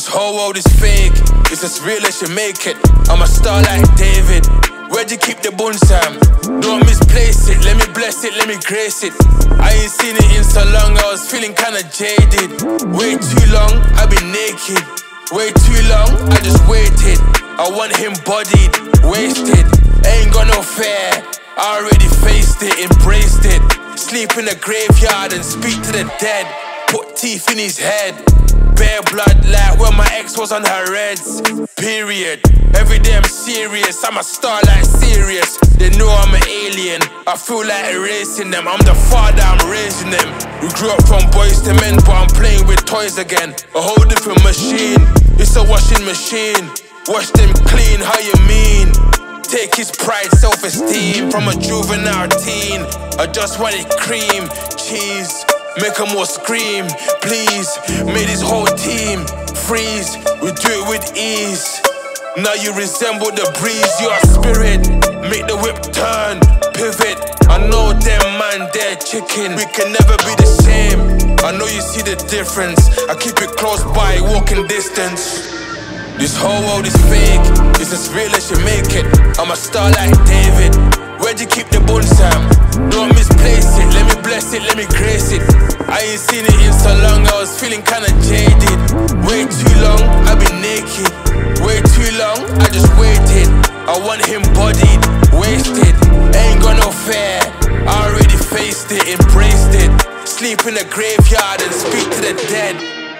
This whole world is fake, it's as real as you make it. I'm a star like David. Where'd you keep the bun, Sam? Don't misplace it, let me bless it, let me grace it. I ain't seen it in so long, I was feeling kinda jaded. Way too long, I've been naked. Way too long, I just waited. I want him bodied, wasted. Ain't got no fear, I already faced it, embraced it. Sleep in the graveyard and speak to the dead. Put teeth in his head. Bare blood like when my ex was on her reds. Period. Every day I'm serious, I'm a star like Sirius. They know I'm an alien, I feel like erasing them. I'm the father, I'm raising them. We grew up from boys to men, but I'm playing with toys again. A whole different machine, it's a washing machine. Wash them clean, how you mean? Take his pride, self-esteem from a juvenile teen. I just wanted cream, cheese. Make 'em all scream, please. Made his whole team freeze. We do it with ease. Now you resemble the breeze. You're a spirit. Make the whip turn, pivot. I know them man, they're chicken. We can never be the same. I know you see the difference. I keep it close by, walking distance. This whole world is fake, it's as real as you make it. I'm a star like David. Where'd you keep the bun, Sam? Don't misplace it, let me bless it, let me grace it. I ain't seen it in so long, I was feeling kinda jaded. Way too long, I've been naked. Way too long, I just waited. I want him bodied, wasted. Ain't got no fear, I already faced it, embraced it. Sleep in the graveyard and speak to the dead.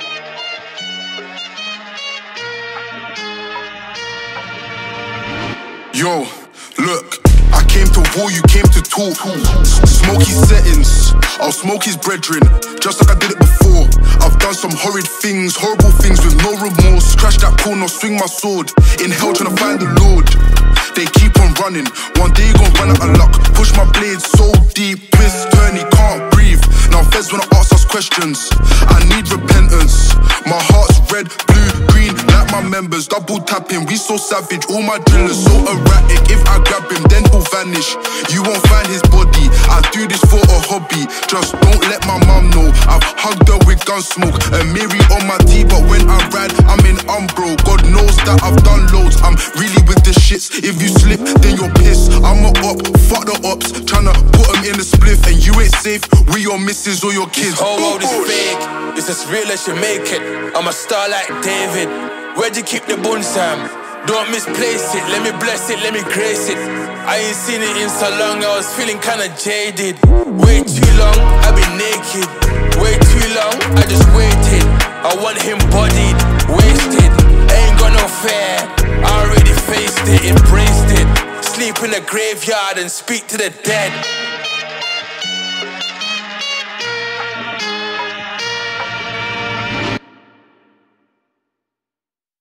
Yo, look, I came to war, you came to talk. Smoky settings, I'll smoke his brethren, just like I did it before. I've done some horrid things, horrible things with no remorse. Crash that corner, swing my sword, in hell trying to find the Lord. They keep on running, one day you gon' run out of luck. Push my blade so deep, twist, turn, he can't breathe. Now feds wanna ask us questions, I need repentance. My heart's red, blue, green, like my members. Double tapping, we so savage, all my drillers so erratic. If I grab him, then he'll vanish. You won't find his body, I do this for a hobby. Just don't let my mum know, I've hugged her with gun smoke. A Mary on my tee, but when I ride, I'm in Umbro. God knows that I've done loads, I'm really with the shits. If you slip, then you're pissed. I'm a op, fuck the ops, tryna put them in a spliff. And you ain't safe, we your missus or your kids. This whole world is fake, it's as real as you make it. I'm a star like David. Where'd you keep the bun, Sam? Don't misplace it, let me bless it, let me grace it. I ain't seen it in so long, I was feeling kinda jaded. Way too long, I've been naked. Way too long, I just waited. I want him bodied, wasted. Ain't got no fear, I already faced it, embraced it. Sleep in the graveyard and speak to the dead.